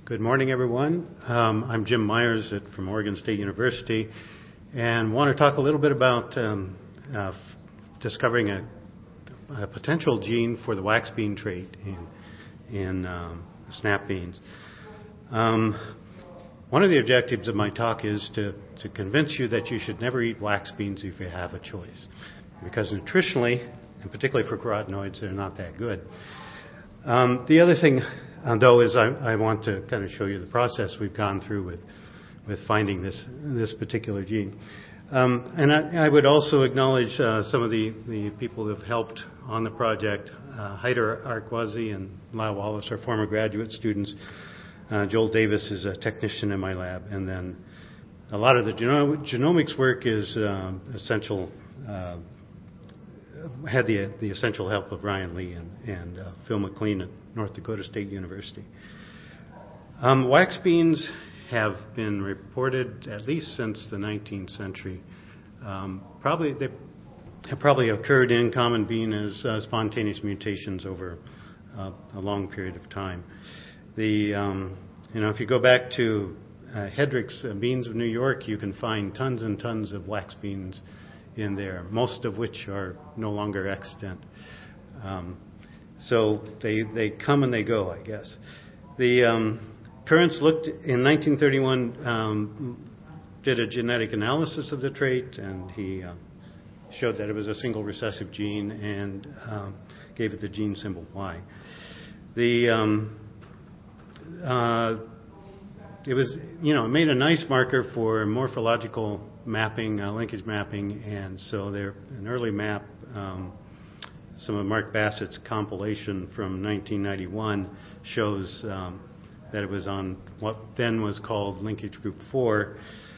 Good morning, everyone. I'm Jim Myers from Oregon State University, and want to talk a little bit about discovering a potential gene for the wax bean trait in snap beans. One of the objectives of my talk is to convince you that you should never eat wax beans if you have a choice, because nutritionally, and particularly for carotenoids, they're not that good. The other thing, though, is I want to kind of show you the process we've gone through with finding this particular gene. And I would also acknowledge some of the people who have helped on the project. Haider Arkwazi and Lyle Wallace are former graduate students. Joel Davis is a technician in my lab. And then a lot of the genomics work is essential. Had the essential help of Ryan Lee and Phil McLean at North Dakota State University. Wax beans have been reported at least since the 19th century. They have probably occurred in common bean as spontaneous mutations over a long period of time. If you go back to Hedrick's Beans of New York, you can find tons and tons of wax beans in there, most of which are no longer extant. So they come and they go, I guess. The Currents looked in 1931, did a genetic analysis of the trait, and he showed that it was a single recessive gene and gave it the gene symbol Y. It made a nice marker for morphological mapping, linkage mapping, and so an early map, some of Mark Bassett's compilation from 1991 shows that it was on what then was called linkage group 4.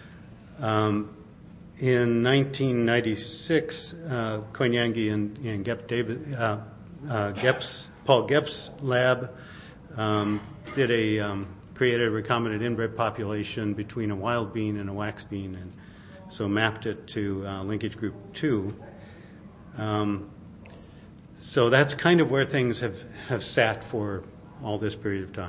In 1996, Koinange and Paul Gepp's lab created a recombinant inbred population between a wild bean and a wax bean, and so mapped it to linkage group 2. So that's kind of where things have sat for all this period of time.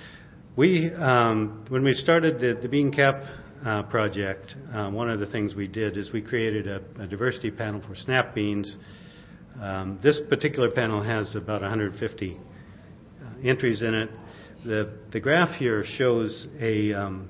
When we started the BeanCap project, one of the things we did is we created a diversity panel for snap beans. This particular panel has about 150 entries in it. The graph here shows the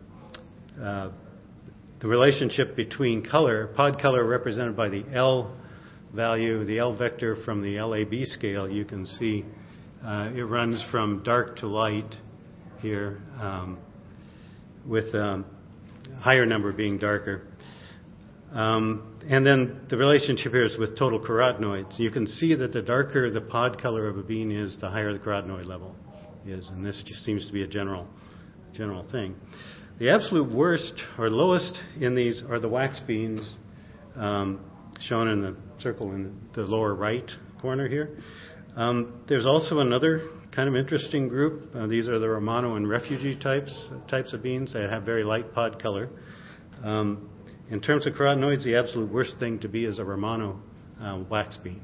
relationship between color, pod color represented by the L value, the L vector from the LAB scale. You can see it runs from dark to light here, with a higher number being darker. And then the relationship here is with total carotenoids. You can see that the darker the pod color of a bean is, the higher the carotenoid level is, and this just seems to be a general thing. The absolute worst or lowest in these are the wax beans, shown in the circle in the lower right corner here. There's also another kind of interesting group. These are the Romano and refugee types of beans that have very light pod color. In terms of carotenoids, the absolute worst thing to be is a Romano wax bean.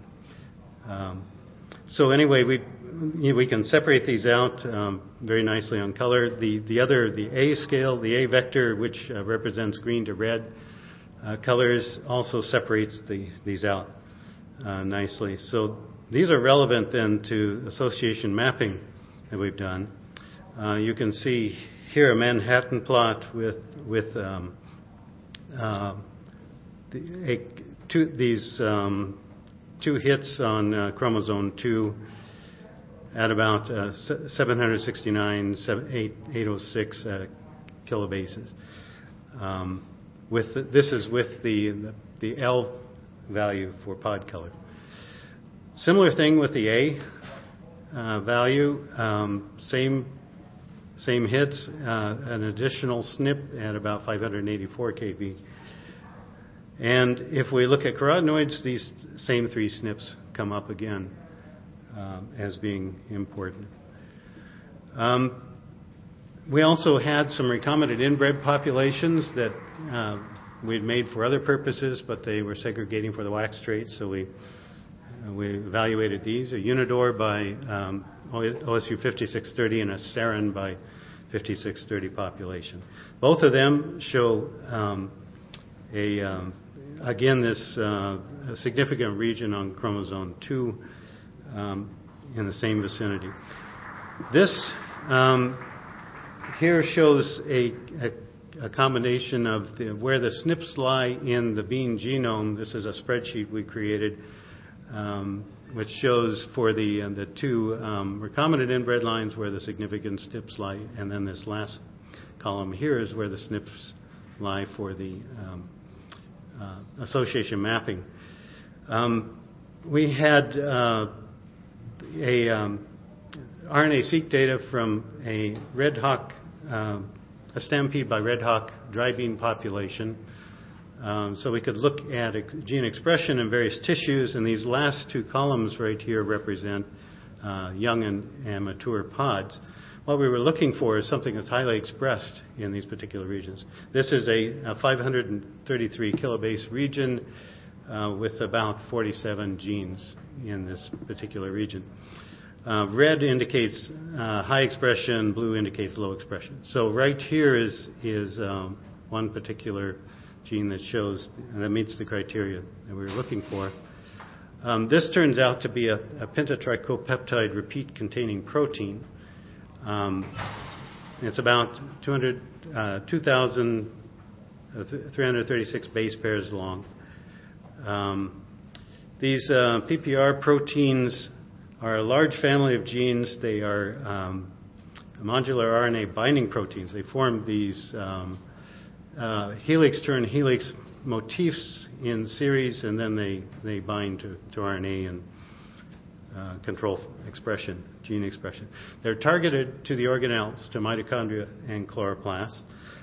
So anyway, we can separate these out very nicely on color. The A scale, the A vector, which represents green to red colors, also separates these out nicely. So these are relevant then to association mapping that we've done. You can see here a Manhattan plot with these two hits on chromosome 2 at about 769, 806 kilobases. This is with the L value for pod color. Similar thing with the A value, same hits, an additional SNP at about 584 kb. And if we look at carotenoids, these same three SNPs come up again as being important. We also had some recombinant inbred populations that we had made for other purposes, but they were segregating for the wax trait, so we evaluated these. A Unidor by OSU 5630 and a Sarin by 5630 population. Both of them show again this a significant region on chromosome 2 in the same vicinity. This here shows a combination of where the SNPs lie in the bean genome. This is a spreadsheet we created, which shows for the two recombinant inbred lines where the significant SNPs lie, and then this last column here is where the SNPs lie for the association mapping. We had RNA-seq data from a redhawk, a stampede by redhawk dry bean population. So we could look at gene expression in various tissues, and these last two columns right here represent young and mature pods. What we were looking for is something that's highly expressed in these particular regions. This is a 533 kilobase region with about 47 genes in this particular region. Red indicates high expression, blue indicates low expression. So right here is one particular gene that shows, and that meets the criteria that we were looking for. This turns out to be a pentatricopeptide repeat-containing protein. It's about 2,336 base pairs long. These PPR proteins are a large family of genes. They are modular RNA binding proteins. They form these helix-turn-helix motifs in series, and then they bind to RNA and control expression, gene expression. They're targeted to the organelles, to mitochondria and chloroplasts.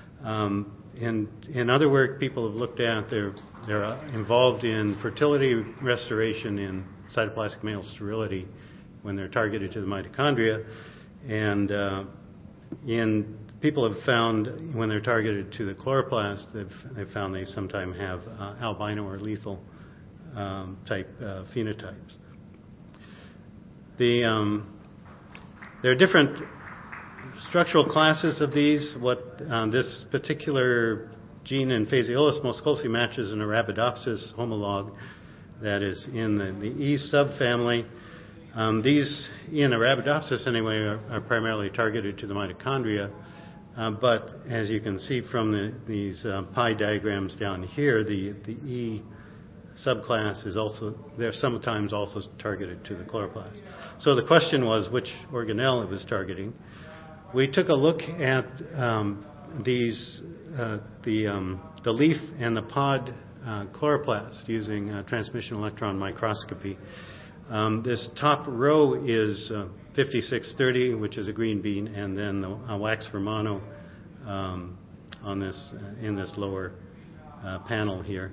In other work people have looked at, they're involved in fertility restoration in cytoplasmic male sterility when they're targeted to the mitochondria. And people have found when they're targeted to the chloroplast, they've found they sometimes have albino or lethal type phenotypes. There are different structural classes of these. What this particular gene in Phaseolus most closely matches an Arabidopsis homolog that is in the E subfamily. These, in Arabidopsis anyway, are primarily targeted to the mitochondria. But as you can see from these pie diagrams down here, the E subclass is also, they're sometimes also targeted to the chloroplast. So the question was which organelle it was targeting. We took a look at the leaf and the pod chloroplast using transmission electron microscopy. This top row is 5630, which is a green bean, and then the wax Romano on this in this lower panel here.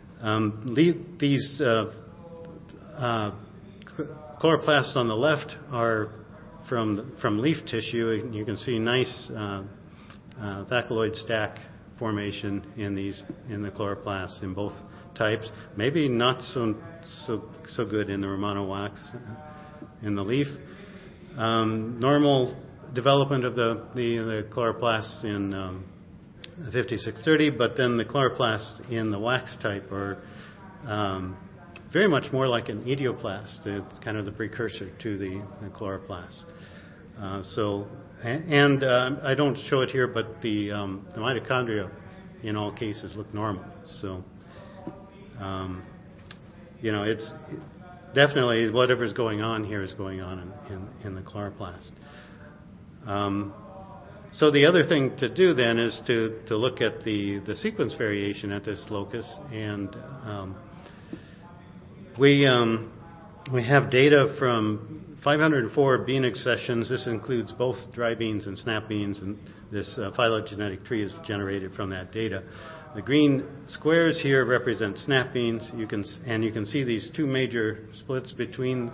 These chloroplasts on the left are from leaf tissue. You can see nice thachyloid stack formation in the chloroplasts in both types. Maybe not so good in the Romano wax in the leaf. Normal development of the chloroplasts in 5630, but then the chloroplasts in the wax type are very much more like an idioplast. It's kind of the precursor to the chloroplast. I don't show it here, but the mitochondria in all cases look normal. So, it's definitely whatever's going on here is going on in the chloroplast. So the other thing to do then is to look at the sequence variation at this locus, and we have data from 504 bean accessions. This includes both dry beans and snap beans, and this phylogenetic tree is generated from that data. The green squares here represent snap beans. You can see these two major splits between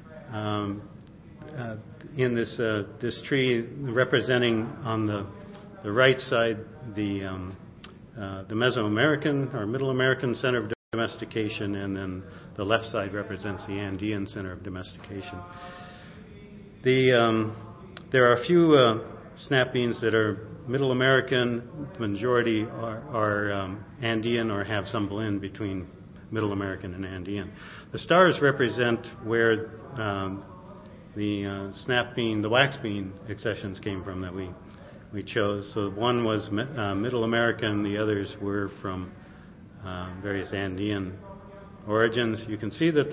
in this tree, representing on the right side the Mesoamerican or Middle American center of domestication, and then the left side represents the Andean center of domestication. There are a few snap beans that are Middle American. The majority are Andean or have some blend between Middle American and Andean. The stars represent where the snap bean, the wax bean accessions came from that we chose. So one was Middle American, the others were from various Andean origins. You can see that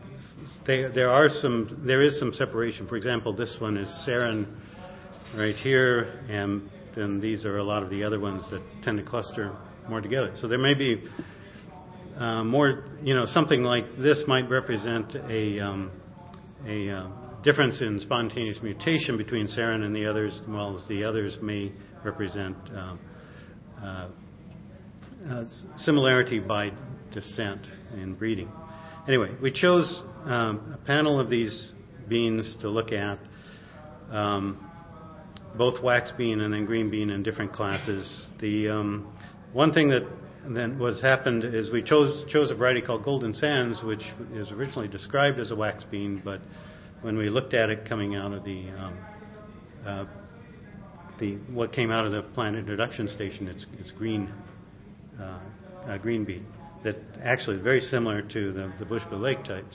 there is some separation. For example, this one is Saran right here, and then these are a lot of the other ones that tend to cluster more together. So there may be more, something like this might represent a difference in spontaneous mutation between Saran and the others, while the others may represent similarity by descent in breeding. Anyway, we chose a panel of these beans to look at, both wax bean and then green bean in different classes. The one thing that then happened is we chose a variety called Golden Sands, which is originally described as a wax bean, but when we looked at it coming out of what came out of the plant introduction station, it's green bean that actually is very similar to the Bushville Lake types.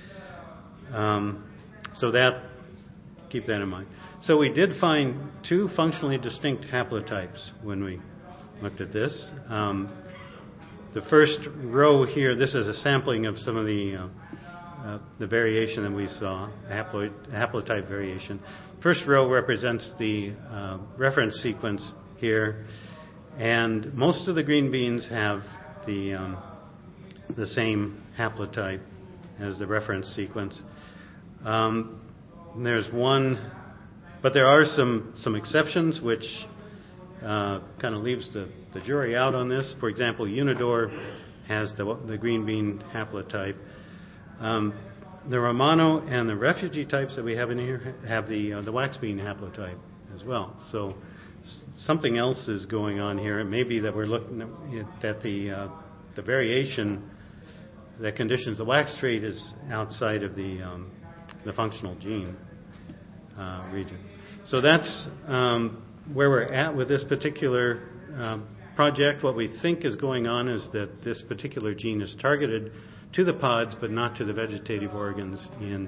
So keep that in mind. So we did find two functionally distinct haplotypes when we looked at this. The first row here, this is a sampling of some of the variation that we saw, haplotype variation. First row represents the reference sequence here, and most of the green beans have the same haplotype as the reference sequence. There's one, but there are some exceptions, which kind of leaves the jury out on this. For example, Unidor has the green bean haplotype. The Romano and the refugee types that we have in here have the wax bean haplotype as well. So something else is going on here. It may be that we're looking at the variation that conditions the wax trait is outside of the functional gene region. So that's where we're at with this particular project. What we think is going on is that this particular gene is targeted to the pods, but not to the vegetative organs in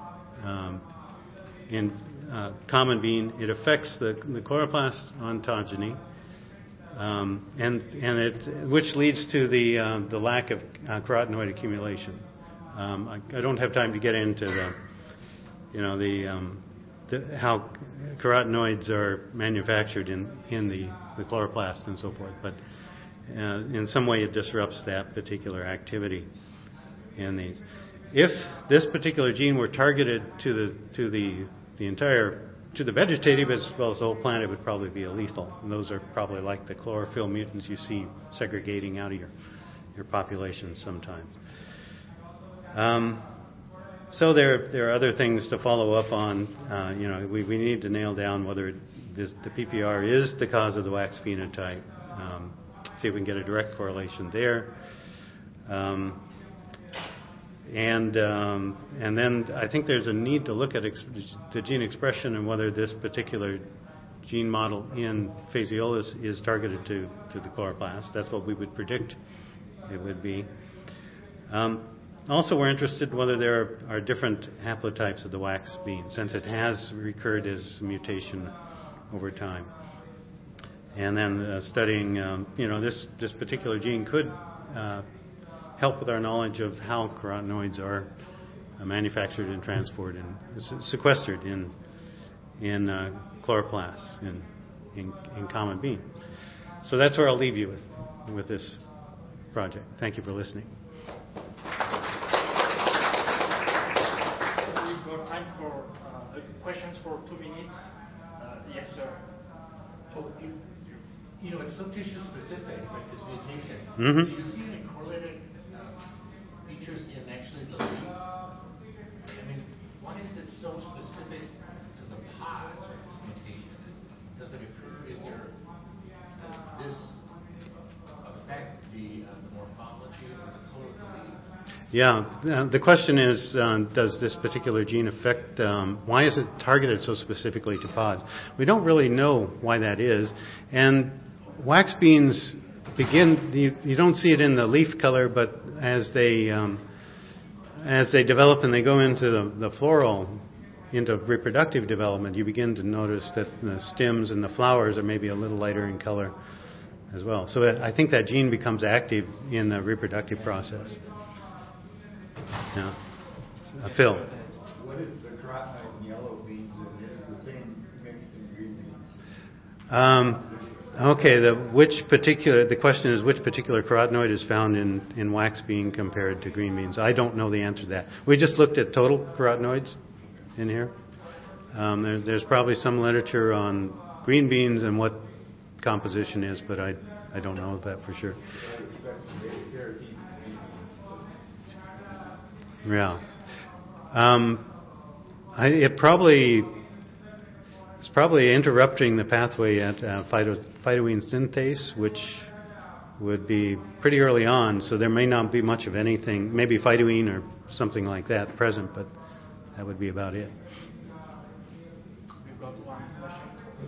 common bean. It affects the chloroplast ontogeny, and which leads to the lack of carotenoid accumulation. I don't have time to get into how carotenoids are manufactured in the chloroplast and so forth, but in some way it disrupts that particular activity in these. If this particular gene were targeted to the vegetative as well as the whole plant, it would probably be lethal. And those are probably like the chlorophyll mutants you see segregating out of your population sometimes. So there are other things to follow up on. We need to nail down whether the PPR is the cause of the wax phenotype. See if we can get a direct correlation there. And then I think there's a need to look at the gene expression and whether this particular gene model in Phaseolus is targeted to the chloroplast. That's what we would predict it would be. Also, we're interested in whether there are different haplotypes of the wax bean, since it has recurred as a mutation over time. And then studying, this particular gene could help with our knowledge of how carotenoids are manufactured and transported and sequestered in chloroplasts in common bean. So that's where I'll leave you with this project. Thank you for listening. We've got time for questions for 2 minutes. Yes, sir. It's so tissue specific, right, this mutation. Mm-hmm. Do you see any correlated features in actually the leaves? I mean, why is it so specific to the pods, this mutation? Does it occur? Does this affect the morphology or the color of the leaf? Yeah. The question is, does this particular gene affect, why is it targeted so specifically to pods? We don't really know why that is. And wax beans begin, you don't see it in the leaf color, but as they develop and they go into the floral, into reproductive development, you begin to notice that the stems and the flowers are maybe a little lighter in color as well. So I think that gene becomes active in the reproductive process. Yeah. Phil. What is the carotenoid in yellow beans and is it the same mix in green beans? Okay, the question is which particular carotenoid is found in wax bean compared to green beans. I don't know the answer to that. We just looked at total carotenoids in here. There's probably some literature on green beans and what composition is, but I don't know that for sure. Yeah. It's probably interrupting the pathway at phytoene synthase, which would be pretty early on, so there may not be much of anything, maybe phytoene or something like that present, but that would be about it. We've got one question.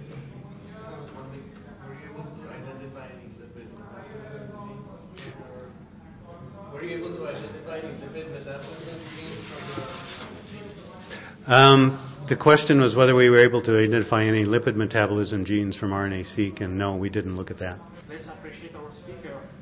Were you able to identify lipid metabolism genes from The question was whether we were able to identify any lipid metabolism genes from RNA-seq, and no, we didn't look at that. Let's appreciate our speaker.